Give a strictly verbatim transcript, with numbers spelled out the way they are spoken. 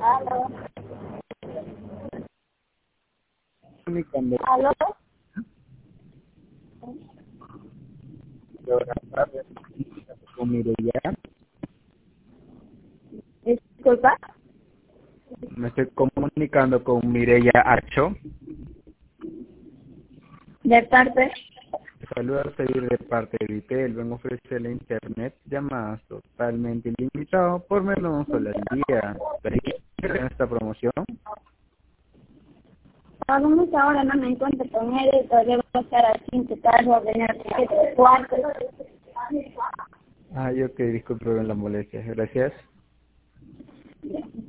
Aló. Comunicando Aló. buenas tardes con Mireya. Disculpa. Me estoy comunicando con Mireya Archo. De parte. Saludos a seguir de parte de Vitel. Vengo a ofrecerle internet llamadas totalmente ilimitado por menos de un solo al día. ¿Quieren esta promoción? Vamos ahora, no me encuentro con él, todavía voy a estar aquí en tu carro, venir a tu cuarto. Ah, yo que disculpe la molestia. Gracias. Ya.